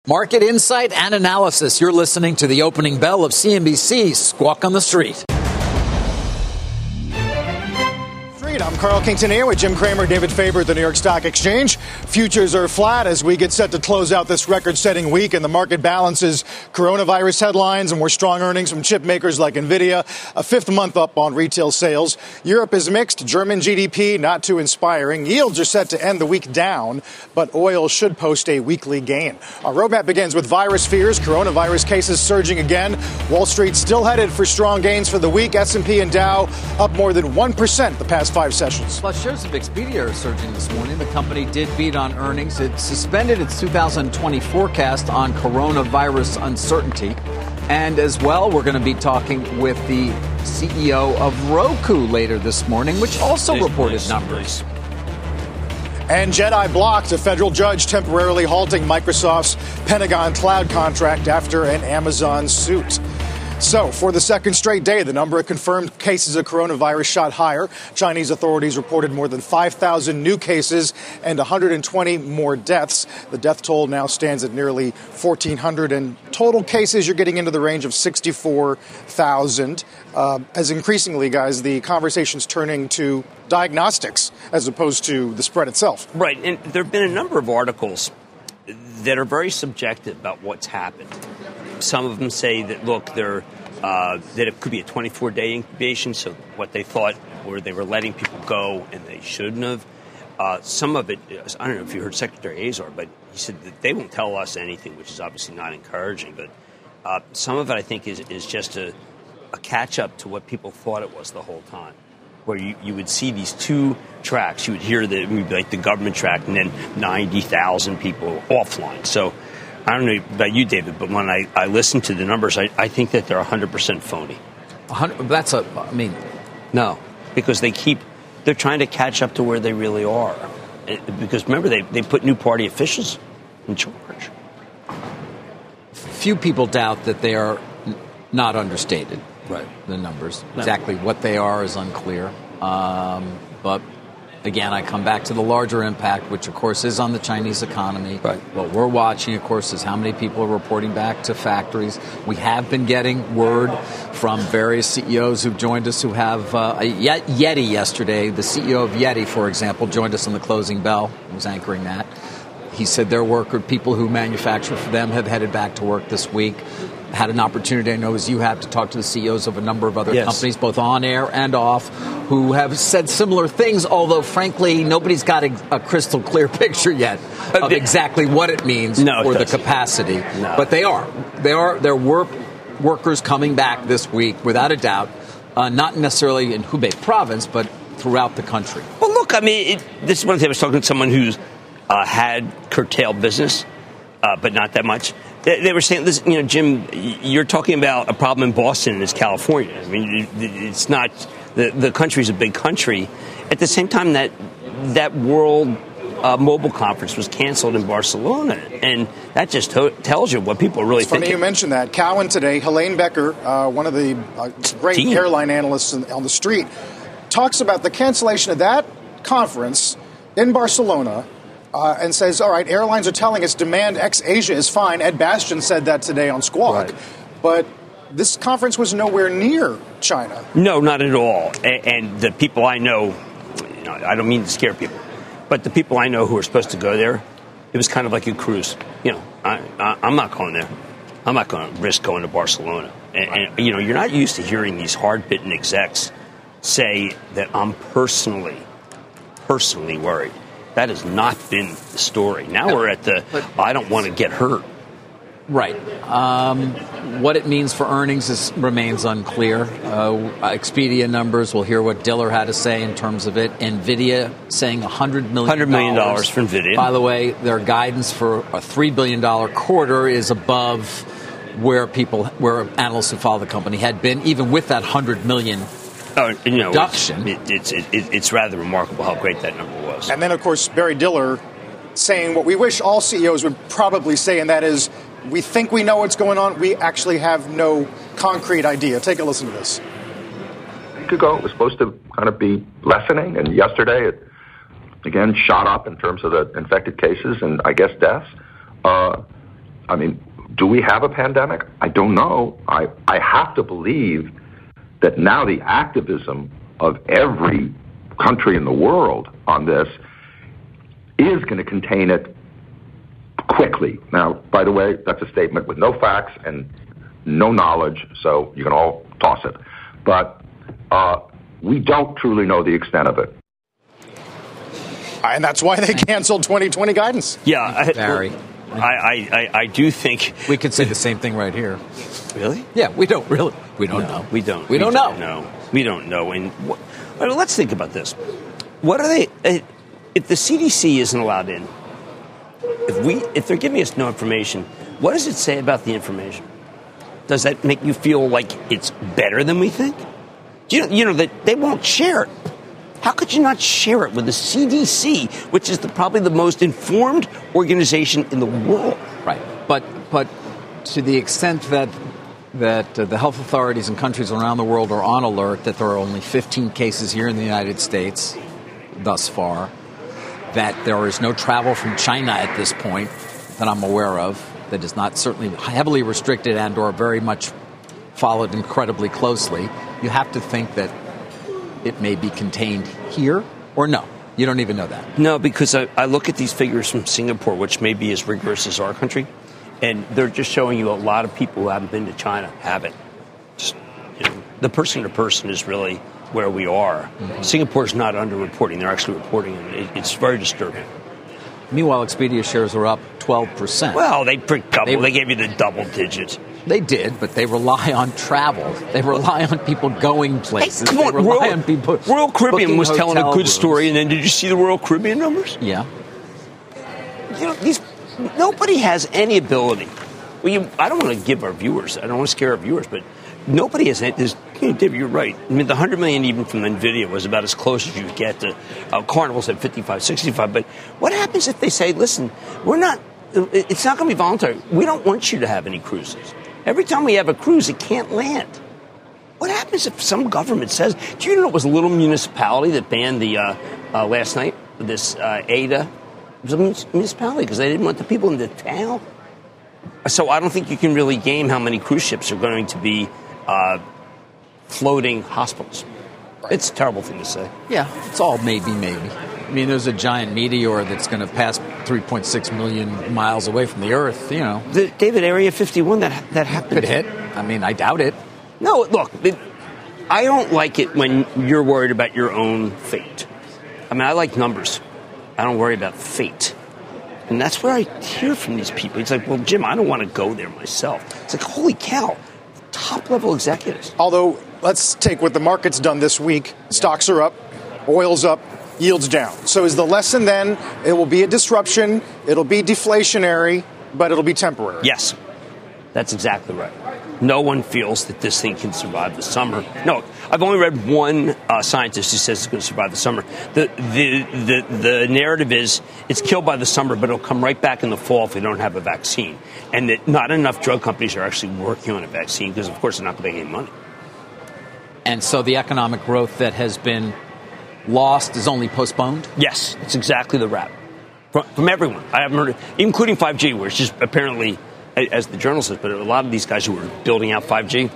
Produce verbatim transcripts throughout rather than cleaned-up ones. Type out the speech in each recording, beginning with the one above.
Market insight and analysis. You're listening to the opening bell of C N B C Squawk on the Street. I'm Carl Quintanilla with Jim Cramer, David Faber at the New York Stock Exchange. Futures are flat as we get set to close out this record-setting week, and the market balances coronavirus headlines and more strong earnings from chip makers like NVIDIA. A fifth month up on retail sales. Europe is mixed. German G D P not too inspiring. Yields are set to end the week down, but oil should post a weekly gain. Our roadmap begins with virus fears. Coronavirus cases surging again. Wall Street still headed for strong gains for the week. S and P and Dow up more than one percent the past five sessions. Plus, shares of Expedia are surging this morning. The company did beat on earnings. It suspended its two thousand twenty forecast on coronavirus uncertainty. And as well, we're going to be talking with the C E O of Roku later this morning, which also There's reported nice numbers. And Jedi blocked a federal judge temporarily halting Microsoft's Pentagon cloud contract after an Amazon suit. So, for the second straight day, the number of confirmed cases of coronavirus shot higher. Chinese authorities reported more than five thousand new cases and one hundred twenty more deaths. The death toll now stands at nearly fourteen hundred, and total cases, you're getting into the range of sixty-four thousand. Uh, as increasingly, guys, the conversation's turning to diagnostics as opposed to the spread itself. Right, and there have been a number of articles that are very subjective about what's happened. Some of them say that, look, they're, uh, that it could be a twenty-four day incubation, so what they thought were they were letting people go and they shouldn't have. Uh, some of it, I don't know if you heard Secretary Azar, but he said that they won't tell us anything, which is obviously not encouraging. But uh, some of it, I think, is, is just a, a catch-up to what people thought it was the whole time, where you, you would see these two tracks. You would hear the, like the government track and then ninety thousand people offline. So I don't know about you, David, but when I, I listen to the numbers, I, I think that they're one hundred percent phony. one hundred That's a, I mean. No, because they keep, they're trying to catch up to where they really are. Because remember, they, they put new party officials in charge. Few people doubt that they are n- not understated. Right. The numbers. No. Exactly what they are is unclear. Um, but again, I come back to the larger impact, which, of course, is on the Chinese economy. Right. What we're watching, of course, is how many people are reporting back to factories. We have been getting word from various C E Os who've joined us who have uh, Yeti yesterday. The C E O of Yeti, for example, joined us on the closing bell. He was anchoring that. He said their worker, people who manufacture for them, have headed back to work this week. Had an opportunity, I know, as you have, to talk to the C E Os of a number of other yes. companies, both on air and off, who have said similar things, although, frankly, nobody's got a, a crystal clear picture yet of exactly what it means no, for it the capacity. No. But they are. They are. There were workers coming back this week, without a doubt, uh, not necessarily in Hubei province, but throughout the country. Well, look, I mean, it, this is one thing I was talking to someone who's uh, had curtailed business, uh, but not that much. They were saying, this, you know, Jim, you're talking about a problem in Boston and it's California. I mean, it's not, the, the country's a big country. At the same time, that that World uh, Mobile Conference was canceled in Barcelona. And that just to- tells you what people are really it's funny thinking. You mentioned that. Cowen today, Helene Becker, uh, one of the uh, great Team. airline analysts in, on the street, talks about the cancellation of that conference in Barcelona. Uh, and says, all right, airlines are telling us demand ex-Asia is fine. Ed Bastian said that today on Squawk. Right. But this conference was nowhere near China. No, not at all. And, and the people I know, you know, I don't mean to scare people, but the people I know who are supposed to go there, it was kind of like a cruise. You know, I, I, I'm not going there. I'm not going to risk going to Barcelona. And, right. and, you know, you're not used to hearing these hard-bitten execs say that I'm personally, personally worried. That has not been the story. Now we're at the, but, I don't want to get hurt. Right. Um, what it means for earnings is, remains unclear. Uh, Expedia numbers, we'll hear what Diller had to say in terms of it. NVIDIA saying one hundred million dollars. one hundred million dollars for NVIDIA. By the way, their guidance for a three billion dollars quarter is above where people, where analysts who follow the company had been, even with that one hundred million dollars. Oh, you know, reduction. It's, it, it, it's rather remarkable how great that number was. And then, of course, Barry Diller saying what we wish all C E Os would probably say, and that is, we think we know what's going on. We actually have no concrete idea. Take a listen to this. A week ago, it was supposed to kind of be lessening, and yesterday it, again, shot up in terms of the infected cases and, I guess, deaths. Uh, I mean, do we have a pandemic? I don't know. I, I have to believe that now the activism of every country in the world on this is going to contain it quickly. Now, by the way, that's a statement with no facts and no knowledge, so you can all toss it. But uh, we don't truly know the extent of it. And that's why they canceled twenty twenty guidance. Yeah, I, Barry. I, I, I do think We could say the same thing right here. Really? Yeah, we don't really. We don't No, know. we don't. We, don't, don't know. know. We don't know. And what, well, let's think about this. What are they? Uh, if the C D C isn't allowed in, if we, if they're giving us no information, what does it say about the information? Does that make you feel like it's better than we think? You know, you know that they won't share it. How could you not share it with the C D C, which is the, probably the most informed organization in the world? Right. But but to the extent that that uh, the health authorities in countries around the world are on alert that there are only fifteen cases here in the United States thus far, that there is no travel from China at this point that I'm aware of, that is not certainly heavily restricted and or very much followed incredibly closely, you have to think that it may be contained here or no. You don't even know that. No, because I, I look at these figures from Singapore, which may be as rigorous as our country, and they're just showing you a lot of people who haven't been to China haven't. Just, you know, the person to person is really where we are. Mm-hmm. Singapore's not underreporting; they're actually reporting, and it, it's very disturbing. Meanwhile, Expedia shares are up twelve percent. Well, they double. They, they gave you the double digits. They did, but they rely on travel. They rely on people going places. Hey, come on, they rely Royal, on people. Royal Caribbean was telling a good rooms. story, and then did you see the Royal Caribbean numbers? Yeah. You know, these nobody has any ability. Well, you, I don't want to give our viewers. I don't want to scare our viewers, but nobody has. This, you know, David, you're right. I mean, the one hundred million even from NVIDIA was about as close as you get to uh, Carnival's at fifty-five, sixty-five. But what happens if they say, "Listen, we're not. It's not going to be voluntary. We don't want you to have any cruises." Every time we have a cruise, it can't land. What happens if some government says, do you know it was a little municipality that banned the, uh, uh, last night, this uh, Ada? It was a municipality because they didn't want the people in the town. So I don't think you can really game how many cruise ships are going to be uh, floating hospitals. Right. It's a terrible thing to say. Yeah, it's all maybe, maybe. I mean, there's a giant meteor that's going to pass three point six million miles away from the Earth, you know. The David, Area fifty-one, that that happened. Could hit. I mean, I doubt it. No, look, it, I don't like it when you're worried about your own fate. I mean, I like numbers. I don't worry about fate. And that's where I hear from these people. It's like, well, Jim, I don't want to go there myself. It's like, holy cow, top-level executives. Although, let's take what the market's done this week. Stocks are up, oil's up, yields down. So is the lesson then, it will be a disruption, it'll be deflationary, but it'll be temporary? Yes, that's exactly right. No one feels that this thing can survive the summer. No, I've only read one uh, scientist who says it's going to survive the summer. The, the the the narrative is it's killed by the summer, but it'll come right back in the fall if we don't have a vaccine. And that not enough drug companies are actually working on a vaccine because, of course, they're not going to make any money. And so the economic growth that has been lost is only postponed? Yes, it's exactly the wrap. From, from everyone. I haven't heard, including five G, where it's just apparently, as the journal says, but a lot of these guys who are building out five G.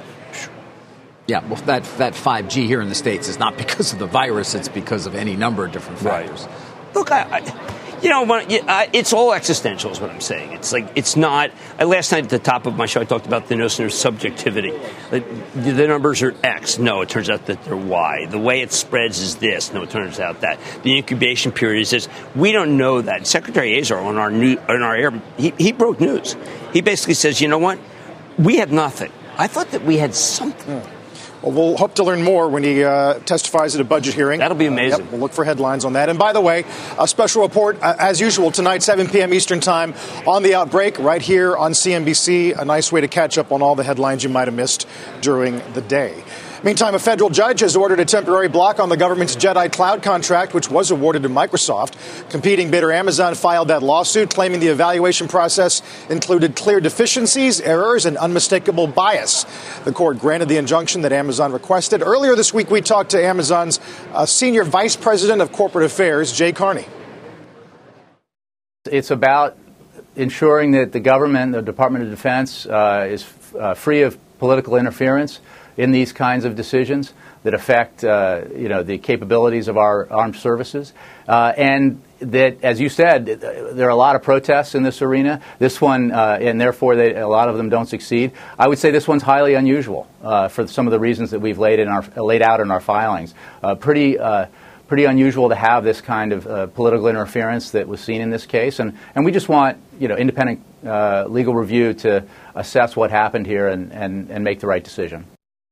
Yeah, well, that, that five G here in the States is not because of the virus, it's because of any number of different factors. Right. Look, I, I, you know, when, I, it's all existential is what I'm saying. It's like, it's not, I, last night at the top of my show, I talked about the notion of subjectivity. Like, the, the numbers are X. No, it turns out that they're Y. The way it spreads is this. No, it turns out that. The incubation period is this. We don't know that. Secretary Azar on our new, on our air, he, he broke news. He basically says, you know what? We have nothing. I thought that we had something. Hmm. Well, we'll hope to learn more when he uh, testifies at a budget hearing. That'll be amazing. Uh, yep, we'll look for headlines on that. And by the way, a special report, uh, as usual, tonight, seven p.m. Eastern Time, on the outbreak, right here on C N B C. A nice way to catch up on all the headlines you might have missed during the day. Meantime, a federal judge has ordered a temporary block on the government's Jedi Cloud contract, which was awarded to Microsoft. Competing bidder Amazon filed that lawsuit, claiming the evaluation process included clear deficiencies, errors, and unmistakable bias. The court granted the injunction that Amazon requested. Earlier this week, we talked to Amazon's uh, senior vice president of corporate affairs, Jay Carney. It's about ensuring that the government, the Department of Defense, uh, is uh, free of political interference in these kinds of decisions that affect, uh, you know, the capabilities of our armed services. Uh, and that, as you said, there are a lot of protests in this arena. This one, uh, and therefore they, a lot of them don't succeed. I would say this one's highly unusual uh, for some of the reasons that we've laid in our laid out in our filings. Uh, pretty, uh, pretty unusual to have this kind of uh, political interference that was seen in this case, and and we just want, you know, independent uh, legal review to assess what happened here and, and, and make the right decision.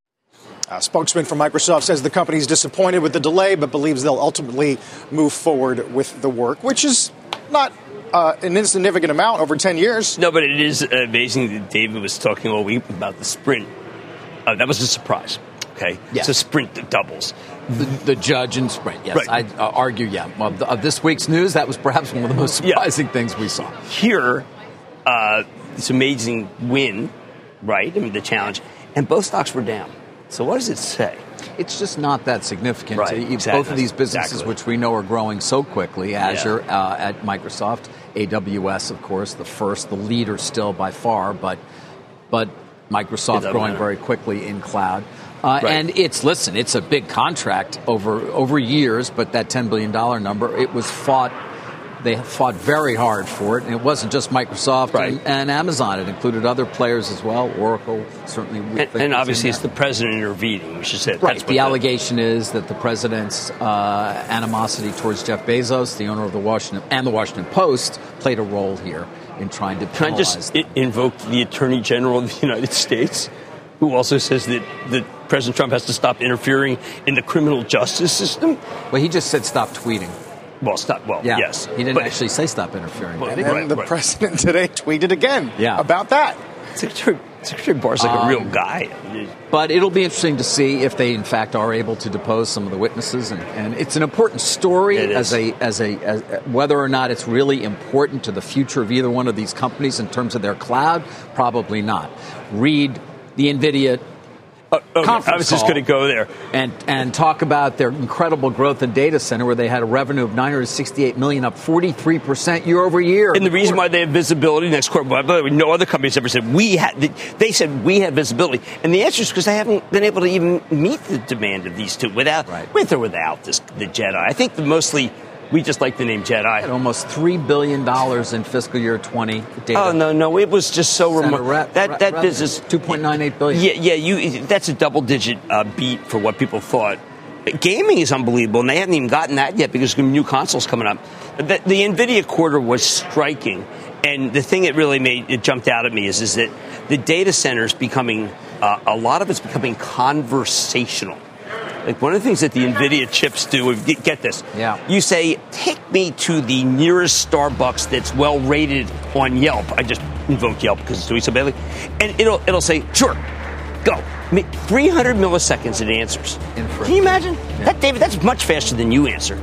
A spokesman from Microsoft says the company is disappointed with the delay, but believes they'll ultimately move forward with the work, which is not uh, an insignificant amount over ten years. No, but it is amazing that David was talking all week about the sprint. Uh, that was a surprise. Okay, yes. It's a sprint doubles. The, the judge in sprint, yes. Right. I'd uh, argue, yeah. Of, the, of this week's news, that was perhaps one of the most surprising yeah. things we saw. Here, uh, this amazing win, right? I mean, the challenge. And both stocks were down. So what does it say? It's just not that significant. Right, exactly. Both of these businesses, exactly. which we know are growing so quickly, Azure yeah. uh, at Microsoft, A W S, of course, the first, the leader still by far, but but Microsoft growing matter. very quickly in cloud. Uh, right. And it's, listen, it's a big contract over over years, but that ten billion dollars number, it was fought. They fought very hard for it, and it wasn't just Microsoft right. and, and Amazon. It included other players as well. Oracle, certainly. And, and obviously, it's the president intervening, we should say. Right. That's the allegation the, is that the president's uh, animosity towards Jeff Bezos, the owner of the Washington and the Washington Post, played a role here in trying to Can I just them. invoke the Attorney General of the United States, who also says that, that President Trump has to stop interfering in the criminal justice system? Well, he just said stop tweeting. Well, stop. Well, yeah. yes. He didn't but, actually say stop interfering. But, and right, the right. president today tweeted again yeah. about that. Secretary, Secretary Barr's like um, a real guy. But it'll be interesting to see if they, in fact, are able to depose some of the witnesses. And, and it's an important story as a, as a as whether or not it's really important to the future of either one of these companies in terms of their cloud, probably not. Read the NVIDIA Oh, okay. I was just going to go there. And and talk about their incredible growth in data center, where they had a revenue of nine hundred sixty-eight million dollars, up forty-three percent year over year. And the reason why they have visibility next quarter, by the way, no other companies ever said we had, they said we had visibility. And the answer is because they haven't been able to even meet the demand of these two without, right. with or without this, the Jedi. I think the mostly, we just like the name Jedi. At almost three billion dollars in fiscal year twenty. Data. Oh, no, no. It was just so remote. Re- that re- that re- business. two point nine eight billion dollars. Yeah, yeah. You, that's a double-digit uh, beat for what people thought. Gaming is unbelievable, and they haven't even gotten that yet because of new consoles coming up. The, the NVIDIA quarter was striking, and the thing that really made it jumped out at me is, is that the data center is becoming, uh, a lot of it's becoming conversational. Like one of the things that the NVIDIA chips do, get this. Yeah. You say, take me to the nearest Starbucks that's well rated on Yelp. I just invoke Yelp because it's doing so badly. And it'll it'll say, sure, go. three hundred milliseconds it answers. Can you imagine? Yeah. That, David, that's much faster than you answer.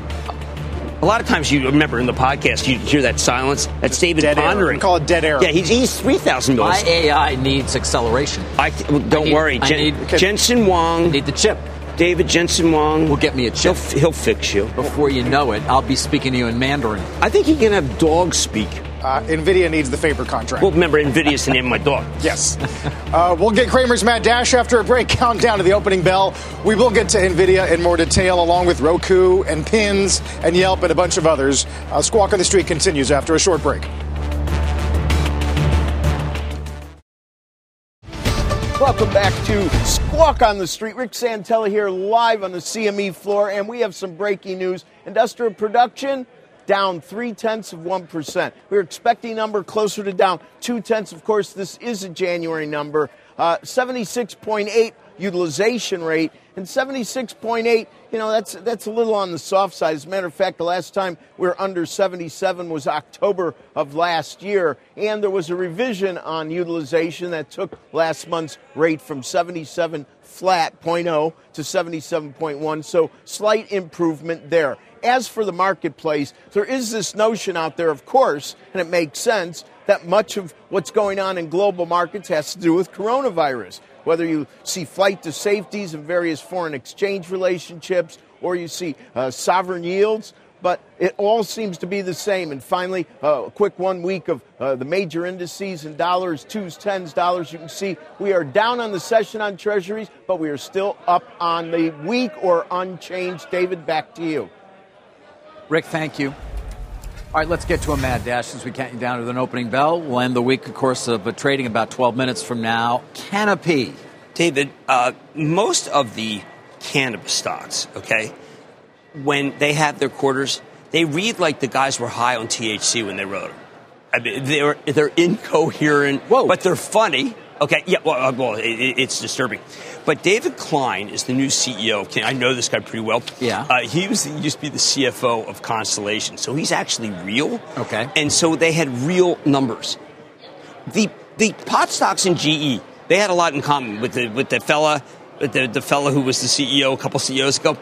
A lot of times you remember in the podcast, you hear that silence. That's David dead pondering. Air. We call it dead air. Yeah, he's, he's three thousand milliseconds. My A I needs acceleration. I, well, don't I need, worry. I Jen, need, Jensen Huang. I need the chip. David Jensen Huang will get me a chip. He'll, he'll fix you. Before you know it, I'll be speaking to you in Mandarin. I think he can have dogs speak. Uh, NVIDIA needs the Faber contract. Well, remember, NVIDIA's the name of my dog. Yes. Uh, we'll get Cramer's Mad Dash after a break. Countdown to the opening bell. We will get to NVIDIA in more detail, along with Roku and Pins and Yelp and a bunch of others. Uh, Squawk on the Street continues after a short break. Welcome back to Squawk on the Street. Rick Santella here live on the C M E floor, and we have some breaking news. Industrial production down three-tenths of one percent. We were expecting a number closer to down two-tenths. Of course, this is a January number. Uh, seventy-six point eight utilization rate, and seventy-six point eight, you know, that's that's a little on the soft side. As a matter of fact, the last time we were under seventy-seven was October of last year, and there was a revision on utilization that took last month's rate from seventy-seven flat point oh to seventy-seven point one, so slight improvement there. As for the marketplace, there is this notion out there, of course, and it makes sense, that much of what's going on in global markets has to do with coronavirus. Whether you see flight to safeties and various foreign exchange relationships, or you see uh, sovereign yields, but it all seems to be the same. And finally, uh, a quick one week of uh, the major indices in dollars, twos, tens, dollars. You can see we are down on the session on treasuries, but we are still up on the week or unchanged. David, back to you. Rick, thank you. All right, let's get to a mad dash as we count you down to an opening bell. We'll end the week, of course, of uh, trading about twelve minutes from now. Canopy. David, uh, most of the cannabis stocks, okay, when they have their quarters, they read like the guys were high on T H C when they wrote them. I mean, they're, they're incoherent, Whoa. but they're funny. Okay, yeah, well, well it, it's disturbing. But David Klein is the new C E O. I know this guy pretty well. Yeah. Uh, he was he used to be the C F O of Constellation, so he's actually real. Okay. And so they had real numbers. The the pot stocks in G E, they had a lot in common with the with the fella, with the, the fella who was the C E O a couple C E Os ago.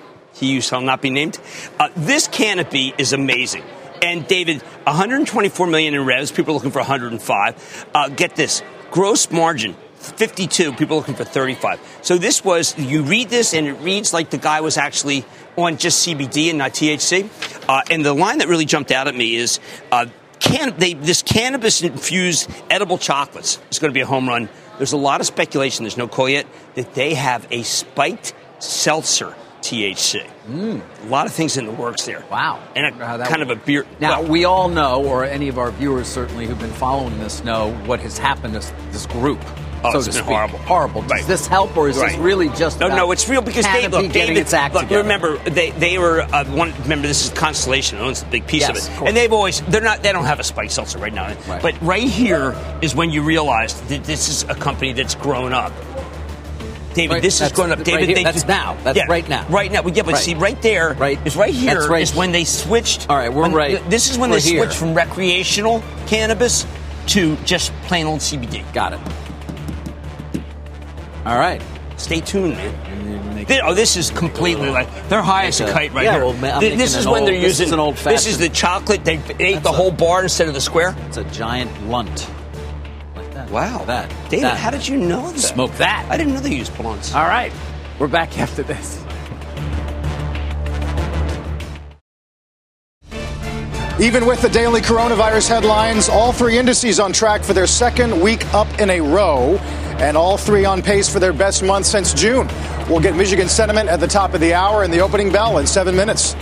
He shall not be named. Uh, this Canopy is amazing. And David, one hundred twenty-four million in revs. People are looking for one hundred five. Uh, get this. Gross margin, fifty-two. People looking for thirty-five. So this was, you read this and it reads like the guy was actually on just C B D and not T H C. Uh, and the line that really jumped out at me is uh, can, they, this cannabis-infused edible chocolates is going to be a home run. There's a lot of speculation, there's no call yet, that they have a spiked seltzer T H C. Mm. A lot of things in the works there. Wow. And a, kind would... of a beer. Now, well, we all know, or any of our viewers certainly who've been following this know, what has happened to this group. Oh, so it's to been speak. horrible. Horrible. Does right. this help, or is right. this really just no, no? It's real because they look. getting David, its act look, together. Remember, they they were uh, one. Remember, this is Constellation owns a big piece yes, of it, of and they've always they're not. They don't have a spiked seltzer right now. Right. But right here is when you realize that this is a company that's grown up. David, right, this is going up. David, right here, they, that's now. That's yeah, right now. Right now. Well, yeah, but right. see, right there right. is right here right. is when they switched. All right, we're when, right. This is when we're they here. switched from recreational cannabis to just plain old C B D. Got it. All right. Stay tuned, man. They, oh, this is completely like they're high as a kite right yeah, here. Well, this this is when old, they're this using. Is an old this is the chocolate. They ate That's the a, whole bar instead of the square. It's a giant lunt. Like that. Wow, that. David, that. how did you know that? Smoke that. I didn't know they used blunts. All right, we're back after this. Even with the daily coronavirus headlines, all three indices on track for their second week up in a row, and all three on pace for their best month since June. We'll get Michigan sentiment at the top of the hour and the opening bell in seven minutes.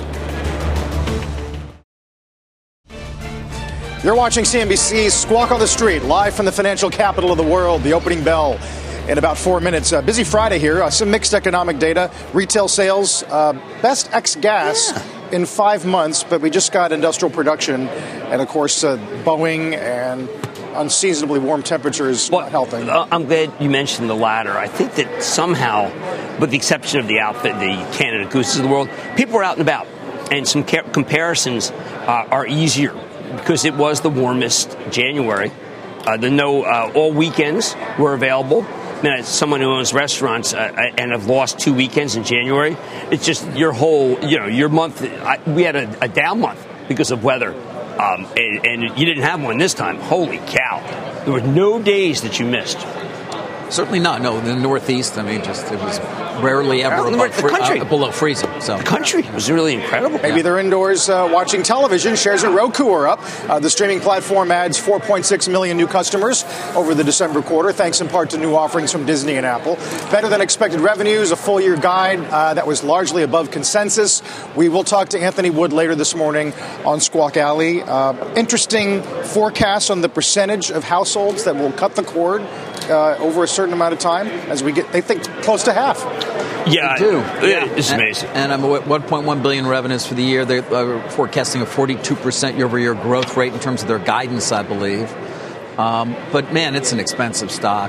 You're watching C N B C's Squawk on the Street, live from the financial capital of the world, the opening bell in about four minutes. Uh, busy Friday here. Uh, some mixed economic data. Retail sales, uh, best ex-gas yeah. in five months, but we just got industrial production. And, of course, uh, Boeing and unseasonably warm temperatures well, not helping. Uh, I'm glad you mentioned the latter. I think that somehow, with the exception of the outfit, the Canada Gooses of the world, people were out and about. And some ca- comparisons uh, are easier because it was the warmest January. Uh, the no uh, all weekends were available. I mean, as someone who owns restaurants uh, and have lost two weekends in January, it's just your whole, you know, your month. I, we had a, a down month because of weather, um, and, and you didn't have one this time. Holy cow. There were no days that you missed. Certainly not. No, in the Northeast, I mean, just it was rarely ever the, above the country. Uh, below freezing. So the country was really incredible. Maybe yeah. they're indoors uh, watching television. Shares at Roku are up. Uh, the streaming platform adds four point six million new customers over the December quarter, thanks in part to new offerings from Disney and Apple. Better than expected revenues, a full year guide uh, that was largely above consensus. We will talk to Anthony Wood later this morning on Squawk Alley. Uh, interesting forecasts on the percentage of households that will cut the cord uh, over a certain amount of time as we get, they think, close to half. Yeah, they do. Yeah. It's amazing. And, and I'm at one point one billion revenues for the year. They're uh, forecasting a forty-two percent year-over-year growth rate in terms of their guidance, I believe. Um, but, man, it's an expensive stock.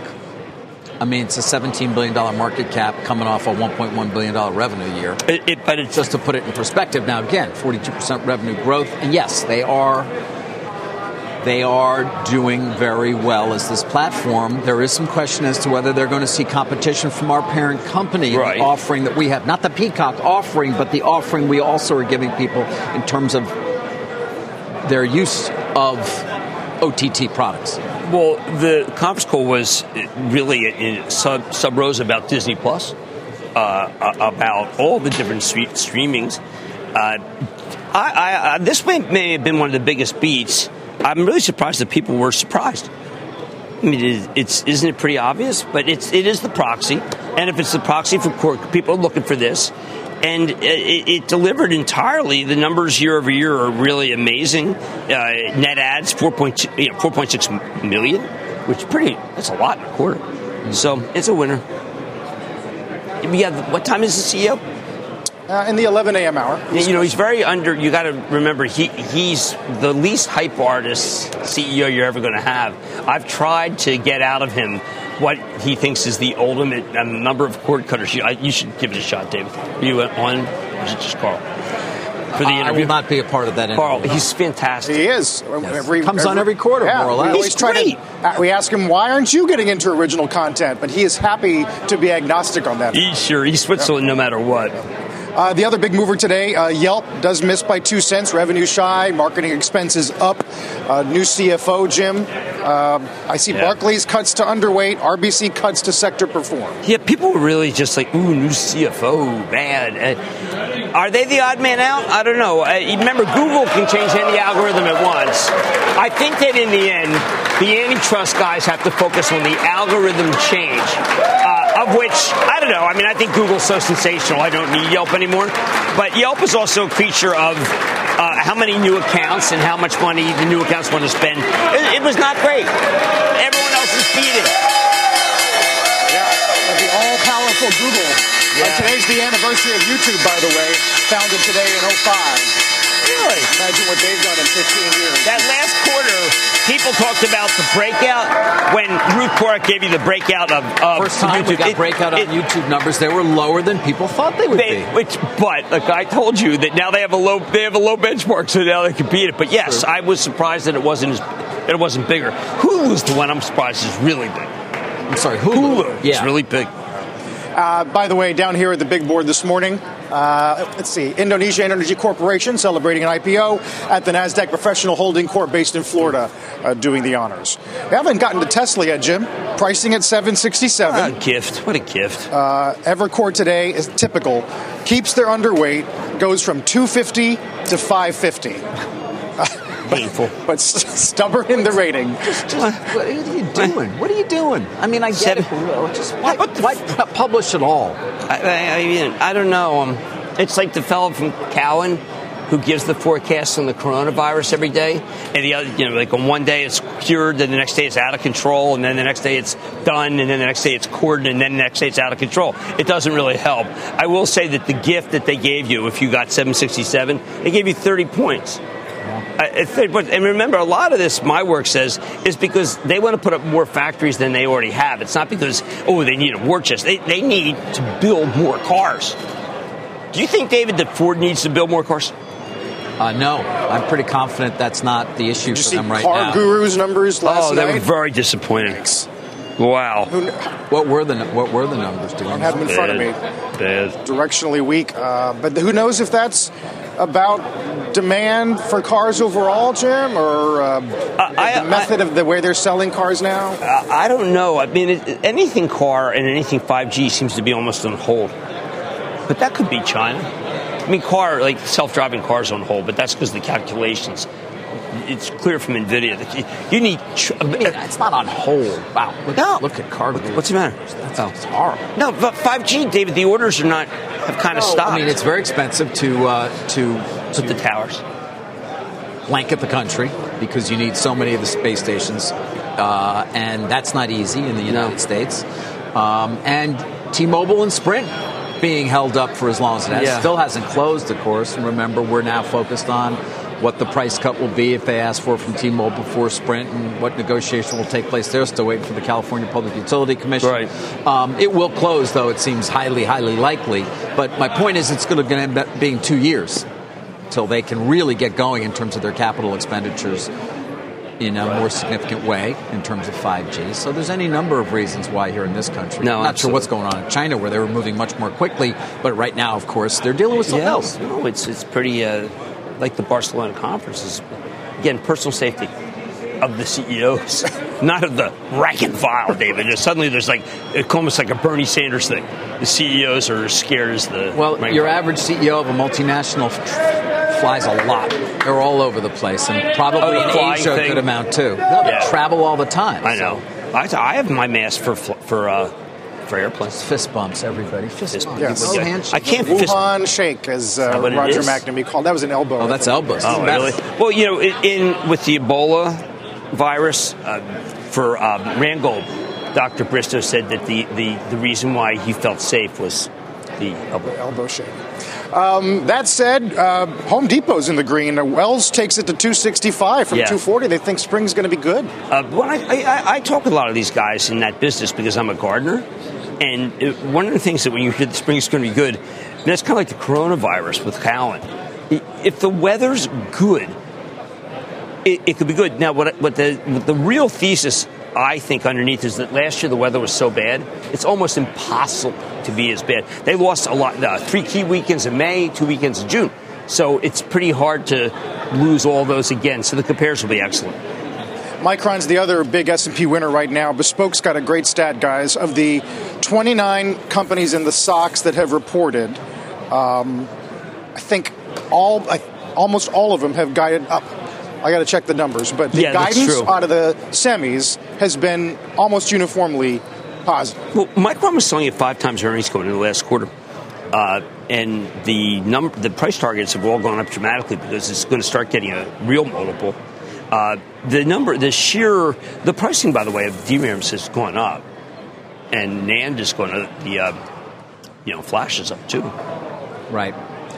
I mean, it's a seventeen billion dollars market cap coming off a one point one billion dollars revenue year. It, it, but it's just to put it in perspective. Now, again, forty-two percent revenue growth. And, yes, they are... They are doing very well as this platform. There is some question as to whether they're going to see competition from our parent company, right. the offering that we have. Not the Peacock offering, but the offering we also are giving people in terms of their use of O T T products. Well, the conference call was really in sub, sub rows about Disney Plus, uh, about all the different streamings. Uh, I, I, uh, this may, may have been one of the biggest beats. I'm really surprised that people were surprised. I mean, it, it's isn't it pretty obvious? But it's it is the proxy, and if it's the proxy for court, people are looking for this, and it, it delivered entirely. The numbers year over year are really amazing. Uh, net adds four point you know four point six million, which is pretty. That's a lot in a quarter. Mm-hmm. So it's a winner. We have what time is the C E O? Uh, in the eleven a.m. hour. You know, he's very under, you got to remember, he he's the least hype artist C E O you're ever going to have. I've tried to get out of him what he thinks is the ultimate um, number of cord cutters. You, I, you should give it a shot, David. Are you on, or is it just Carl? For the uh, I will not be a part of that interview. Carl, he's fantastic. He is. Yes. Every, Comes every, on every quarter, yeah, more or less. We always He's try great. To, uh, we ask him, why aren't you getting into original content? But he is happy to be agnostic on that. He's sure. He's Switzerland no matter what. Uh, the other big mover today, uh, Yelp does miss by two cents. Revenue shy, marketing expenses up. Uh, new C F O, Jim. Uh, I see Yeah. Barclays cuts to underweight. R B C cuts to sector perform. Yeah, people were really just like, ooh, new C F O, bad. Uh, are they the odd man out? I don't know. Uh, remember, Google can change any algorithm at once. I think that in the end, the antitrust guys have to focus on the algorithm change, uh, of which, I don't know. I mean, I think Google's so sensational, I don't need Yelp anymore. But Yelp is also a creature of uh, how many new accounts and how much money the new accounts want to spend. It, it was not great. Everyone else is beating. Yeah, the all-powerful Google. Yeah. Uh, today's the anniversary of YouTube, by the way. Founded today in oh five. Really? Imagine what they've done in fifteen years. That last quarter, people talked about the breakout when Ruth Porat gave you the breakout of, of First time YouTube. we got It- breakout on it- YouTube numbers. They were lower than people thought they would They, be. which, but like I told you that now they have a low they have a low benchmark, so now they can beat it. But yes, True. I was surprised that it wasn't as that it wasn't bigger. Hulu's the one I'm surprised is really big. I'm sorry, Hulu. Hulu, Yeah. it's really big. Uh, by the way, down here at the big board this morning, uh, let's see, Indonesia Energy Corporation celebrating an I P O at the NASDAQ Professional Holding Corp based in Florida, uh, doing the honors. We haven't gotten to Tesla yet, Jim. Pricing at seven sixty-seven. What a gift. What a gift. Uh, Evercore today is typical. Keeps their underweight, goes from two fifty to five fifty. Painful. But st- stubborn in the rating. Just, just, what are you doing? What are you doing? I mean, I get Seven- it. but Just why, What the why f- not publish it all? I, I, I mean, I don't know. Um, it's like the fellow from Cowen who gives the forecast on the coronavirus every day, and the other, you know, like on one day it's cured, then the next day it's out of control, and then the next day it's done, and then the next day it's cured, and then the next day it's out of control. It doesn't really help. I will say that the gift that they gave you, if you got seven sixty-seven, they gave you thirty points. Uh, and remember, a lot of this, my work says, is because they want to put up more factories than they already have. It's not because, oh, they need a war chest. They, they need to build more cars. Do you think, David, that Ford needs to build more cars? Uh, no, I'm pretty confident that's not the issue Did you for see them right Car now. Guru's numbers last Oh, night? they were very disappointing. Wow. What were the What were the numbers? Do I you don't have them in front of me. Bad. Directionally weak. Uh, but who knows if that's about demand for cars overall, Jim, or uh, I- the method of the way they're selling cars now? Uh, I don't know. I mean, it, anything car and anything five G seems to be almost on hold. But that could be China. I mean, car, like self-driving cars on hold, but that's because of the calculations. It's clear from NVIDIA that you need... Tr- I mean, it's not on hold. Wow. Look, No. look at car. What's the matter? That's, Oh. that's horrible. No, but five G, David, the orders are not, have kind of stopped. I mean, it's very expensive to uh, to Put the towers. blanket the country because you need so many of the space stations, uh, and that's not easy in the United No. States. Um, and T-Mobile and Sprint being held up for as long as it has. Yeah. Still hasn't closed, of course. And remember, we're now focused on what the price cut will be if they ask for it from T-Mobile for Sprint and what negotiation will take place. They're still waiting for the California Public Utility Commission. Right. Um, it will close, though. It seems highly, highly likely. But my point is it's going to end up being two years until they can really get going in terms of their capital expenditures in a more significant way in terms of five G. So there's any number of reasons why here in this country. No, I'm not absolutely. sure what's going on in China where they were moving much more quickly, but right now, of course, they're dealing with something Yeah, else. no, it's it's pretty uh, like the Barcelona conference is again personal safety of the C E Os, not of the rank and file, David. Just suddenly there's like it's almost like a Bernie Sanders thing. The C E Os are as scared as the Well, rank your and file. average C E O of a multinational flies a lot. They're all over the place, and probably Oh, the in flying Asia a thing? good amount too. No, they Yeah. travel all the time. I know. I, I have my mask for fl- for uh, for airplanes. Fist bumps, everybody. Fist, Fist bumps. Yes. No Yeah. handshake. I can't fist. Wuhan shake, as uh, that what it Roger is? McNamee called. That was an elbow. Oh, that's elbows. Oh, really? Well, you know, in, in with the Ebola virus uh, for um, Randgold, Doctor Bristow said that the, the, the reason why he felt safe was the elbow. Elbow shake. Um, that said, uh, Home Depot's in the green. Uh, Wells takes it to two sixty-five from Yeah. two forty. They think spring's going to be good. Uh, when I, I, I talk with a lot of these guys in that business because I'm a gardener, and it, one of the things that when you hear the spring is going to be good, and that's kind of like the coronavirus with Callan. If the weather's good, it, it could be good. Now, what, what the what the real thesis I think underneath is that last year the weather was so bad, it's almost impossible to be as bad. They lost a lot, uh, three key weekends in May, two weekends in June. So it's pretty hard to lose all those again. So the compares will be excellent. Micron's the other big S and P winner right now. Bespoke's got a great stat, guys. Of the twenty-nine companies in the S O X that have reported, um, I think all, I, almost all of them have guided up. I got to check the numbers, but the Yeah, that's guidance true. out of the semis has been almost uniformly positive. Well, Micron was selling at five times earnings going into the last quarter. Uh, and the number, the price targets have all gone up dramatically because it's going to start getting a real multiple. Uh, the number, the sheer, the pricing, by the way, of D RAMs has gone up, and NAND is going to the, uh, you know, flash is up too. Right.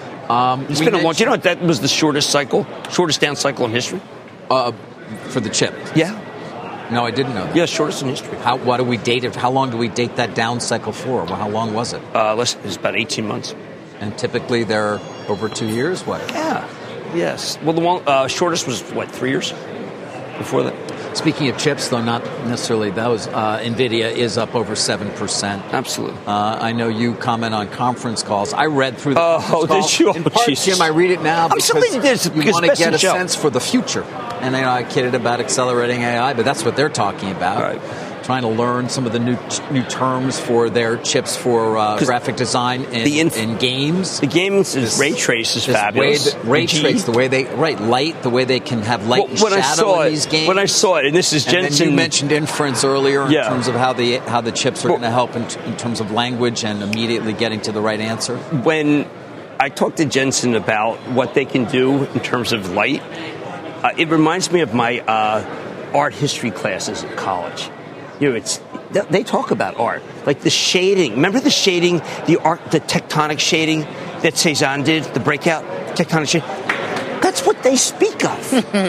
Um, It's we been a long. mentioned- Do you know what that was the shortest cycle, shortest down cycle in history? uh, for the chip. Yeah, No, I didn't know that. yeah, shortest in history. How, what do we date it? How long do we date that down cycle for? Well, how long was it? Uh, less, it's about eighteen months. And typically they're over two years. What? Yeah. Yes. Well, the one, uh, shortest was what, three years before that. Speaking of chips, though, not necessarily those, uh, NVIDIA is up over seven percent. Absolutely. Uh, I know you comment on conference calls. I read through the Oh, conference did calls. you? Oh, In part, Jesus. Jim, I read it now I'm because so glad you did this, you because want to best in get a show. sense for the future. And you know, I kidded about accelerating A I, but that's what they're talking about. Right. Trying to learn some of the new new terms for their chips for uh, graphic design in, the inf- in games. The games is This- ray trace is this fabulous. Way that, ray The G- trace, the way they right light, the way they can have light Well, and when I shadow saw in it, these games. when I saw it, and this is And then Jensen. you mentioned inference earlier in Yeah. terms of how the how the chips are Well- going to help in, in terms of language and immediately getting to the right answer. when I talked to Jensen about what they can do in terms of light, uh, it reminds me of my uh, art history classes at college. You know, it's they talk about art, like the shading. Remember the shading, the art, the tectonic shading that Cezanne did, the breakout tectonic shading. That's what they speak of.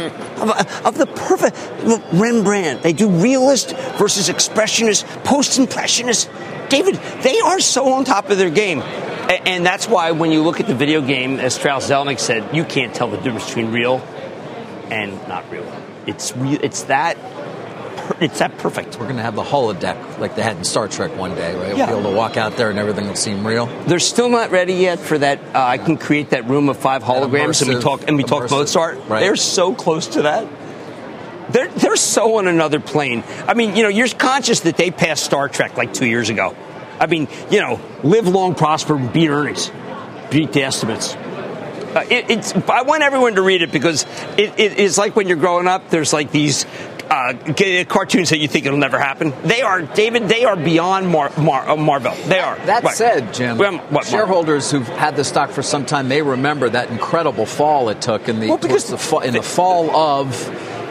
of, of the perfect Rembrandt. They do realist versus expressionist, post-impressionist. David, they are so on top of their game. A- And that's why when you look at the video game, as Strauss Zelnick said, you can't tell the difference between real and not real. It's re- it's that per- it's that perfect. We're going to have the holodeck like they had in Star Trek one day, right? Yeah. We'll be able to walk out there and everything will seem real. They're still not ready yet for that. Uh, I can create that room of five holograms, and we immersive- talk and we talk immersive, Mozart. right. They're so close to that. They're they're so on another plane. I mean, you know, you're conscious that they passed Star Trek like two years ago. I mean, you know, live long, prosper, beat earnings, beat the estimates. Uh, it, it's. I want everyone to read it because it, it is like when you're growing up. There's like these uh, g- cartoons that you think it'll never happen. They are, David. They are beyond Mar- Mar- uh, Marvel. They are. That Right. said, Jim, Well, what, Mark? shareholders who've had the stock for some time may remember that incredible fall it took in the, Well, because- towards the fa- in the fall of.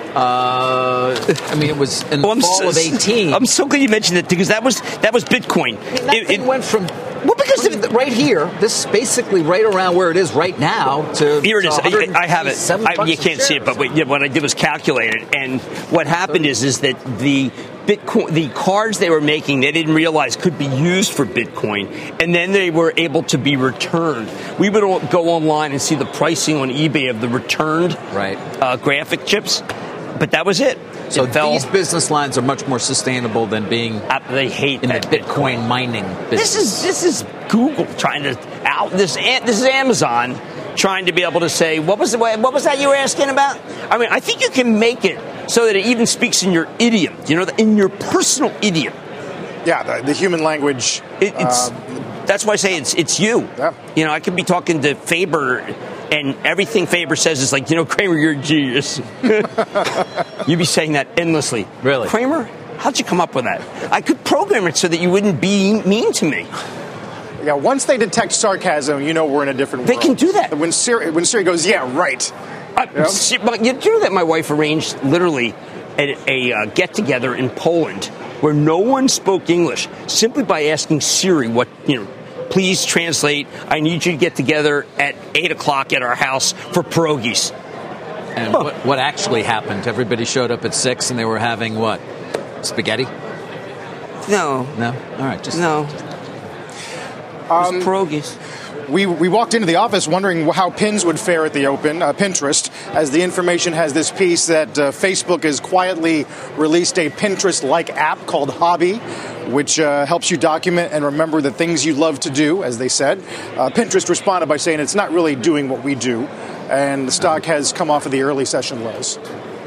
Uh, I mean, it was in the Oh, I'm fall so, of eighteen. I'm so glad you mentioned it because that was that was Bitcoin. That It- thing it- went from well because from of, right here. This is basically right around where it is right now. To Here it is. to I, I have it. seven I, bucks you a can't see share. it, but wait, yeah, what I did was calculate it. And what happened is, is that the Bitcoin, the cards they were making, they didn't realize could be used for Bitcoin, and then they were able to be returned. We would all go online and see the pricing on eBay of the returned Right. uh, graphic chips, but that was it. So it fell. these business lines are much more sustainable than being Uh, they hate in the that Bitcoin mining business. This is this is Google trying to out this this is Amazon trying to be able to say what was the what was that you were asking about? I mean, I think you can make it so that it even speaks in your idiom, you know, in your personal idiom. Yeah, the, the human language. It, it's uh, that's why I say it's it's you. Yeah. You know, I could be talking to Faber And everything Faber says is like, you know, Cramer, you're a genius. You'd be saying that endlessly. Really? Cramer, how'd you come up with that? I could program it so that you wouldn't be mean to me. Yeah, once they detect sarcasm, you know we're in a different They world. can do that. When Siri, when Siri goes, yeah, right. Uh, Yeah. see, but you do that. My wife arranged literally a, a uh, get-together in Poland where no one spoke English, simply by asking Siri what, you know, please translate, I need you to get together at eight o'clock at our house for pierogies. And what, what actually happened? Everybody showed up at six and they were having what? Spaghetti? No. No? All right, just No. Um, pierogies. We, we walked into the office wondering how Pins would fare at the Open, uh, Pinterest, as the information has this piece that uh, Facebook has quietly released a Pinterest-like app called Hobby, which uh, helps you document and remember the things you love to do, as they said. Uh, Pinterest responded by saying it's not really doing what we do, and the stock has come off of the early session lows.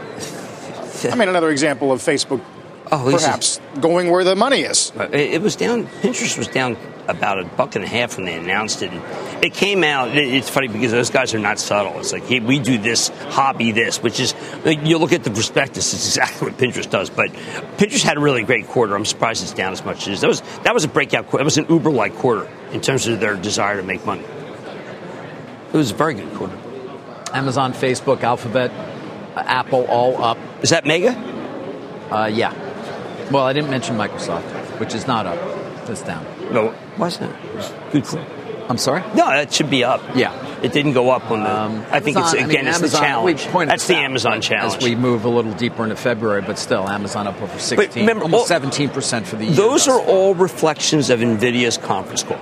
I mean, another example of Facebook Oh, perhaps going where the money is. It, it was down, Pinterest was down about a buck and a half when they announced it. And it came out, it, it's funny because those guys are not subtle. It's like, hey, we do this, hobby this, which is, like, you look at the prospectus, it's exactly what Pinterest does. But Pinterest had a really great quarter. I'm surprised it's down as much as it is. That was, that was a breakout quarter. That was an Uber-like quarter in terms of their desire to make money. It was a very good quarter. Amazon, Facebook, Alphabet, uh, Apple, all up. Is that mega? Uh, yeah. Well, I didn't mention Microsoft, which is not up. It's down. No, why is that? It was good quarter. I'm sorry? No, that should be up. Yeah. It didn't go up on the. Um, I think it's, Amazon- again, I mean, it's Amazon, the challenge. we pointed That's the this out Amazon challenge. As we move a little deeper into February, but still, Amazon up over sixteen, remember, almost all- seventeen percent for the year. Those thus are far. all reflections of NVIDIA's conference call.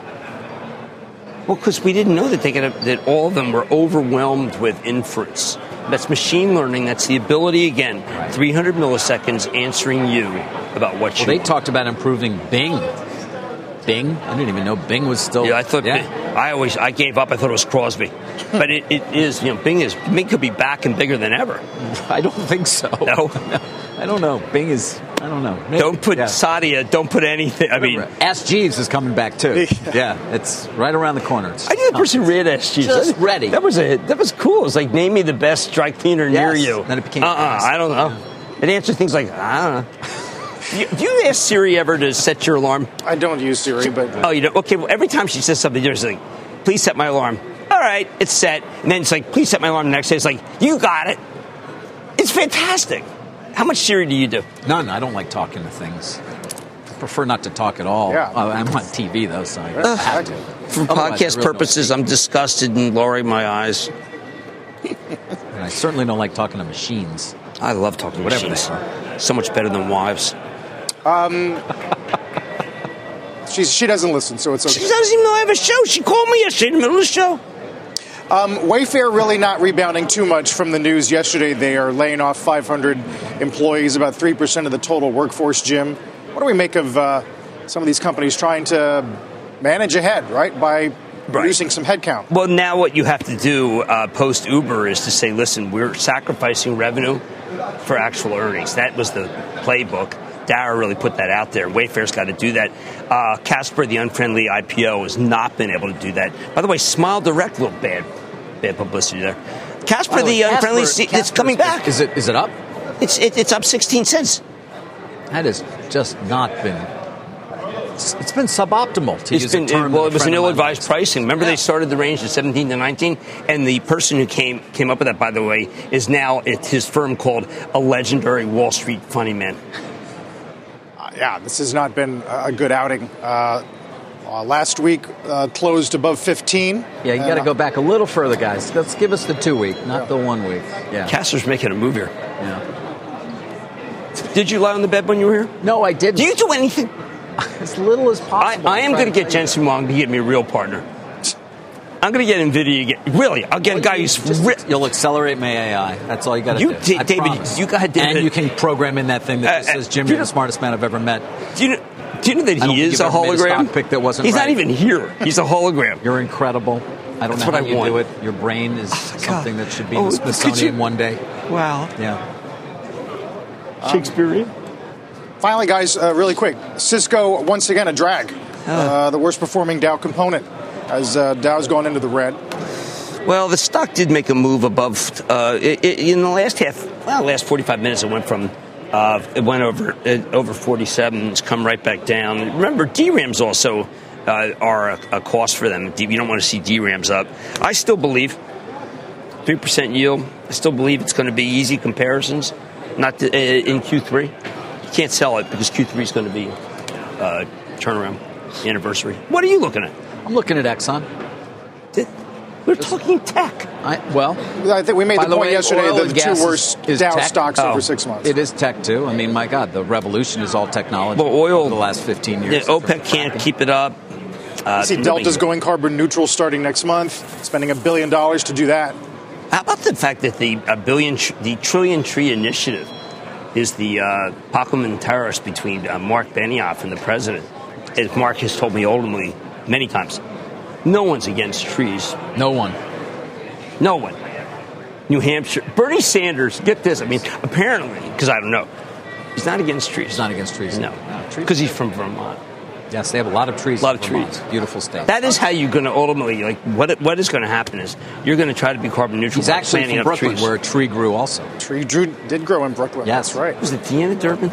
Well, because we didn't know that they could, that all of them were overwhelmed with inference. That's machine learning. That's the ability, again, Right. three hundred milliseconds answering you about what Well, you they want. talked about improving Bing. Bing? I didn't even know Bing was still. Yeah, I thought. Yeah. I always. I gave up. I thought it was Crosby, but it, it is. You know, Bing is. Bing could be back and bigger than ever. I don't think so. No? I don't know. Bing is. I don't know. Maybe. Don't put Yeah. Sadia. Don't put anything. I mean, Ask Jeeves is coming back too. Yeah, it's right around the corner. It's I knew the person read S G. Just ready. That was a. That was cool. It was like, name me the best dry cleaner near Yes. you. Then it became Uh-uh, fast. I don't know. It answers things like, I don't know. Do you, do you ask Siri ever to set your alarm? I don't use Siri, but Oh, you don't? Okay, well, every time she says something, there's like, please set my alarm. All right, it's set. And then it's like, please set my alarm. The next day, it's like, you got it. It's fantastic. How much Siri do you do? None. I don't like talking to things. I prefer not to talk at all. Yeah. Uh, I'm on T V though, so I Uh, have to. For Otherwise, I podcast really purposes, I'm disgusted and lowering my eyes. don't. And I certainly don't like talking to machines. I love talking to Whatever machines. they are. So much better than wives. she's, she doesn't listen, so it's She okay. doesn't even know I have a show. She called me yesterday in the middle of the show. Wayfair really not rebounding too much from the news yesterday. They are laying off five hundred employees, about three percent of the total workforce, Jim. What do we make of uh, some of these companies trying to manage ahead, right, by reducing some headcount? Well, now what you have to do uh, post Uber is to say, listen, we're sacrificing revenue for actual earnings. That was the playbook. Dara really put that out there. Wayfair's got to do that. Uh, Casper, the unfriendly I P O, has not been able to do that. By the way, Smile Direct, little bad, bad publicity there. Casper, By the way, the unfriendly, Casper- it's Casper coming is- back. Is it? Is it up? It's it, it's up sixteen cents. That has just not been. It's, it's been suboptimal. To It's use been a term well. that It a was an friend of mine ill-advised likes. pricing. Remember, Yeah. they started the range at seventeen to nineteen, and the person who came came up with that, by the way, is now at his firm called a legendary Wall Street funny man. Uh, yeah, this has not been a good outing. Uh, uh, last week uh, closed above fifteen. Yeah, you got to Uh, go back a little further, guys. Let's give us the two week, not the one week. Yeah. Casper's making a move here. yeah. Did you lie on the bed when you were here? No, I didn't. Do you do anything? As little as I, possible. I am going to get Jensen Wong to get me a real partner. I'm going to get NVIDIA to get really. I'll get a guy who's Just, ri- you'll accelerate my A I. That's all you got to You do. did- I David, promise. you gotta do And it. you can program in that thing that Uh, just says, uh, "Jim, do you you're the know- smartest man I've ever met." Do you know? Do you know that I don't he think is you've a ever made a hologram? stock pick that wasn't He's not right. even here. He's a hologram. You're incredible. I don't That's know what how I you want. do it. Your brain is God. something that should be Oh, in the could Smithsonian you- one day. Wow. Yeah. Shakespearean. Finally, guys, uh, really quick. Cisco, once again, a drag. Uh, the worst performing Dow component as uh, Dow's gone into the red. Well, the stock did make a move above uh, it, it, in the last half. Well, the last forty-five minutes, it went from uh, it went over uh, over forty-seven. It's come right back down. Remember, D RAMs also uh, are a, a cost for them. You don't want to see D RAMs up. I still believe three percent yield. I still believe it's going to be easy comparisons. Not to, uh, in Q three. You can't sell it because Q three is going to be uh, turnaround anniversary. What are you looking at? I'm looking at Exxon. Did, we're talking tech. I, well, I think we made the, the point way, yesterday that the two is, worst is Dow tech. stocks oh, over six months. It is tech, too. I mean, my God, the revolution is all technology. Well, oil, over the last fifteen years. Yeah, OPEC can't keep it up. Uh, see, Delta's going carbon neutral starting next month, spending a billion dollars to do that. How about the fact that the a billion, the trillion tree initiative is the uh, Pacman tariffs between uh, Mark Benioff and the president? As Mark has told me ultimately many times, no one's against trees. No one. No one. New Hampshire. Bernie Sanders, get this. I mean, apparently, because I don't know, he's not against trees. He's not against trees. No. no Because he's from Vermont. Yes, they have a lot of trees. A lot of Vermont. trees. Beautiful state. That is how you're going to ultimately, like, what what is going to happen is you're going to try to be carbon neutral. He's actually planting from up Brooklyn, trees. where a tree grew also. Tree drew, did grow in Brooklyn. Yes. That's right. Was it Deanna Durbin?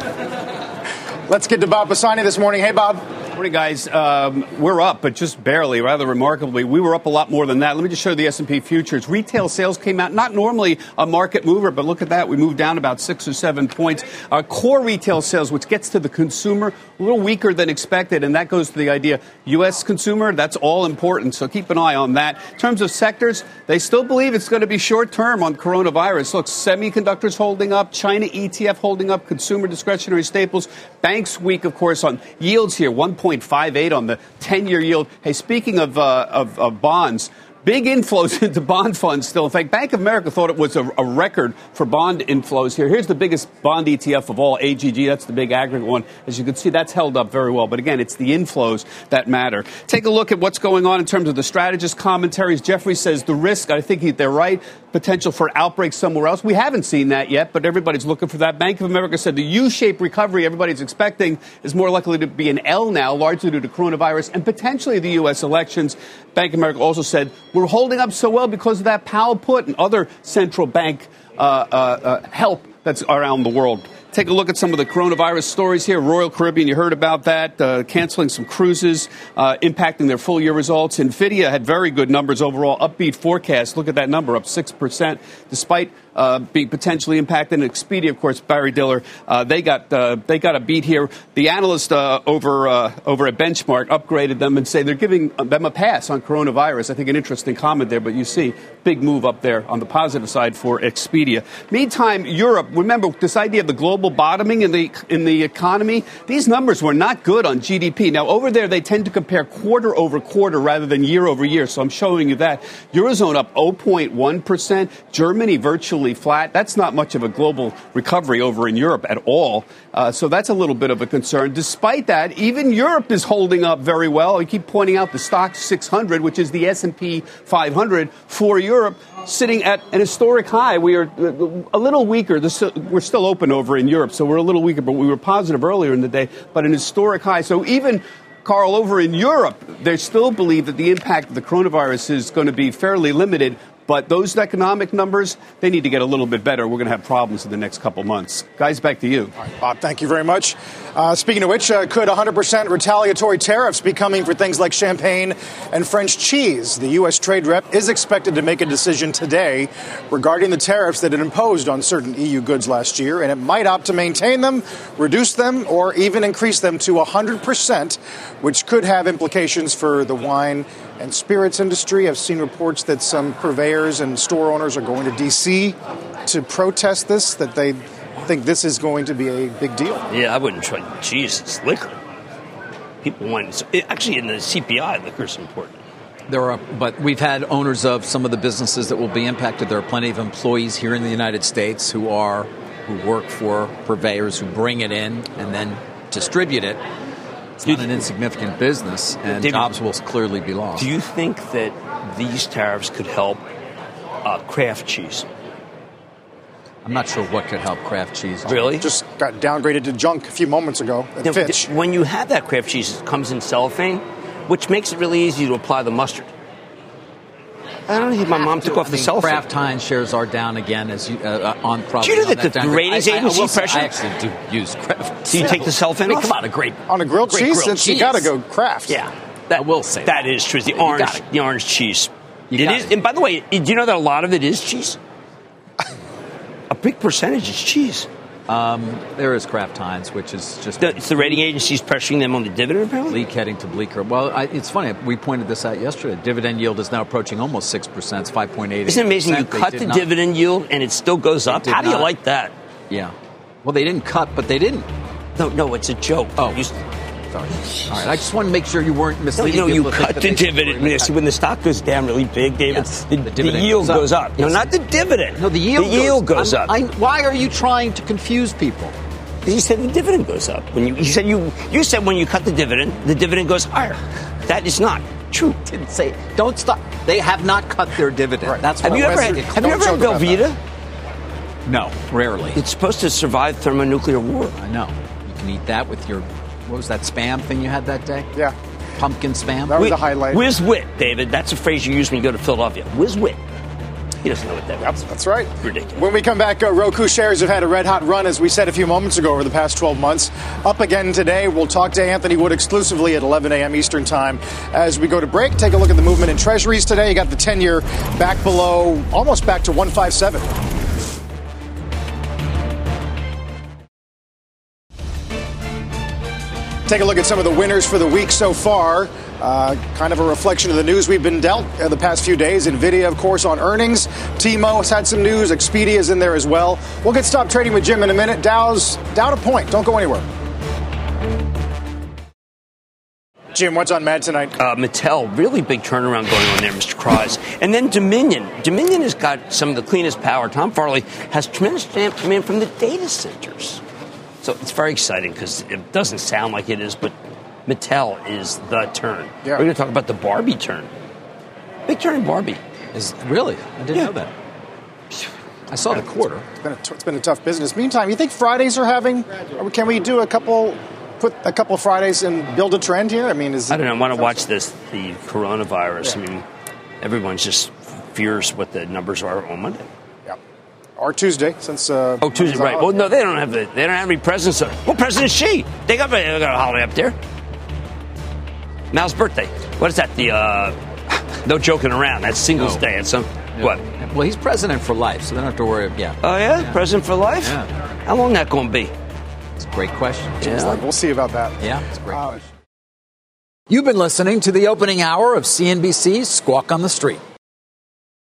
Let's get to Bob Pisani this morning. Hey, Bob. Morning, guys. Um, we're up, but just barely, rather remarkably. We were up a lot more than that. Let me just show you the S and P futures. Retail sales came out, not normally a market mover, but look at that. We moved down about six or seven points. Our core retail sales, which gets to the consumer, a little weaker than expected, and that goes to the idea U S consumer, that's all important, so keep an eye on that. In terms of sectors, they still believe it's going to be short-term on coronavirus. Look, semiconductors holding up, China E T F holding up, consumer discretionary staples, banks weak, of course, on yields here, one point five eight on the ten-year yield. Hey, speaking of, uh, of, of bonds, big inflows into bond funds still. In fact, Bank of America thought it was a, a record for bond inflows here. Here's the biggest bond E T F of all, A G G. That's the big aggregate one. As you can see, that's held up very well. But again, it's the inflows that matter. Take a look at what's going on in terms of the strategist commentaries. Jeffrey says the risk, I think he, they're right, potential for outbreak somewhere else. We haven't seen that yet, but everybody's looking for that. Bank of America said the U-shaped recovery everybody's expecting is more likely to be an L now, largely due to coronavirus and potentially the U S elections. Bank of America also said we're holding up so well because of that Powell put and other central bank uh, uh, uh, help that's around the world. Take a look at some of the coronavirus stories here. Royal Caribbean, you heard about that, uh, canceling some cruises, uh, impacting their full-year results. NVIDIA had very good numbers overall, upbeat forecast. Look at that number, up six percent, despite uh, being potentially impacted. And Expedia, of course, Barry Diller, uh, they got uh, they got a beat here. The analyst uh, over uh, over at Benchmark upgraded them and say they're giving them a pass on coronavirus. I think an interesting comment there, but you see, big move up there on the positive side for Expedia. Meantime, Europe, remember this idea of the global bottoming in the in the economy. These numbers were not good on G D P. Now, over there, they tend to compare quarter over quarter rather than year over year. So I'm showing you that. Eurozone up zero point one percent. Germany virtually flat. That's not much of a global recovery over in Europe at all. Uh, so that's a little bit of a concern. Despite that, even Europe is holding up very well. I keep pointing out the Stoxx six hundred, which is the S and P five hundred for Europe, sitting at an historic high. We are a little weaker. We're still open over in Europe, so we're a little weaker, but we were positive earlier in the day, but an historic high. So even, Carl, over in Europe, they still believe that the impact of the coronavirus is going to be fairly limited. But those economic numbers, they need to get a little bit better. We're going to have problems in the next couple months. Guys, back to you. All right, Bob, thank you very much. Uh, speaking of which, uh, could one hundred percent retaliatory tariffs be coming for things like champagne and French cheese? The U S trade rep is expected to make a decision today regarding the tariffs that it imposed on certain E U goods last year, and it might opt to maintain them, reduce them, or even increase them to one hundred percent, which could have implications for the wine and spirits industry. I've seen reports that some purveyors and store owners are going to D C to protest this, that they think this is going to be a big deal. Yeah, I wouldn't try. Jesus, liquor. People want it, actually in the C P I, liquor is important. There are, but we've had owners of some of the businesses that will be impacted. There are plenty of employees here in the United States who are who work for purveyors who bring it in and then distribute it. It's not an insignificant business, and David, jobs will clearly be lost. Do you think that these tariffs could help uh, Kraft cheese? I'm not sure what could help Kraft cheese. Really? Just got downgraded to junk a few moments ago at now, Fitch. Th- when you have that Kraft cheese, it comes in cellophane, which makes it really easy to apply the mustard. I don't think my mom took off I the mean, cell phone. Kraft Heinz shares are down again as you, uh, uh, on probably. Do you know on that the down. ratings I, I, I agency will say, pressure- I actually do use Kraft. Do you take the cell phone I mean, off? come on, a great On a grilled great cheese, grilled it's, you cheese. got to go Kraft. Yeah. I will say that is true. The You orange, got it. the orange cheese. You It got is, it. and by the way, do you know that a lot of it is cheese? A big percentage is cheese. Um, there is Kraft Heinz, which is just The, it's the rating agencies pressuring them on the dividend, apparently? leak heading to bleaker. Well, I, it's funny. We pointed this out yesterday. Dividend yield is now approaching almost six percent. It's five point eight. Isn't it amazing? You cut the not, dividend yield and it still goes up. did How do you not. like that? Yeah. Well, they didn't cut, but they didn't. No, no, it's a joke. Oh. You, Sorry. All right. I just want to make sure you weren't no, misleading. you know, you people to think cut that the they should dividend. worry You about see, when the stock goes down really big, David, Yes, the, the the, dividend yield goes goes up. up. No, Yes. not the dividend. No, the yield the yield goes, goes up. I, why are you trying to confuse people? You said the dividend goes up. When you, you said you you said when you cut the dividend, the dividend goes higher. That is not true. Didn't say. Don't stop. They have not cut their dividend. Right. That's Have what you ever Western- had, have you Don't ever had joke about Velveeta? No, rarely. It's supposed to survive thermonuclear war. I know. You can eat that with your. What was that spam thing you had that day? Yeah. Pumpkin spam. That was a highlight. Whiz wit, David. That's a phrase you use when you go to Philadelphia. Whiz wit. He doesn't know what that Yep, means. that's right. Ridiculous. When we come back, uh, Roku shares have had a red-hot run, as we said a few moments ago, over the past twelve months. Up again today. We'll talk to Anthony Wood exclusively at eleven a.m. Eastern Time. As we go to break, take a look at the movement in Treasuries today. You got the ten-year back below, almost back to one fifty-seven. Take a look at some of the winners for the week so far. Uh, kind of a reflection of the news we've been dealt uh, the past few days. NVIDIA, of course, on earnings. T-Mo has had some news. Expedia is in there as well. We'll get Stop Trading with Jim in a minute. Dow's down a point. Don't go anywhere. Jim, what's on Mad tonight? Uh, Mattel, really big turnaround going on there, Mister Cross. And then Dominion. Dominion has got some of the cleanest power. Tom Farley has tremendous demand from the data centers. So it's very exciting because it doesn't sound like it is, but Mattel is the turn. Yeah. We're going to talk about the Barbie turn. Big turn in Barbie. Is really? I didn't Yeah. know that. I saw the quarter. It's been, a t- it's been a tough business. Meantime, you think Fridays are having? Or can we do a couple, put a couple of Fridays and build a trend here? I mean, is I don't know. I want to watch this, the coronavirus. I mean, everyone's just fears what the numbers are on Monday. Yeah. Or Tuesday, since uh, Oh, Tuesday, right. Well, no, they don't have the, they don't have any presidents. What president is she? They got, they got a holiday up there. Mal's birthday. What is that? The, uh, no joking around. That's Singles No. Day. It's some, what? Well, he's president for life, so they don't have to worry. Yeah. Oh, yeah? Yeah. President for life? Yeah. How long that going to be? It's a great question. Yeah. We'll see about that. Yeah, it's a great Uh, question. You've been listening to the opening hour of C N B C's Squawk on the Street.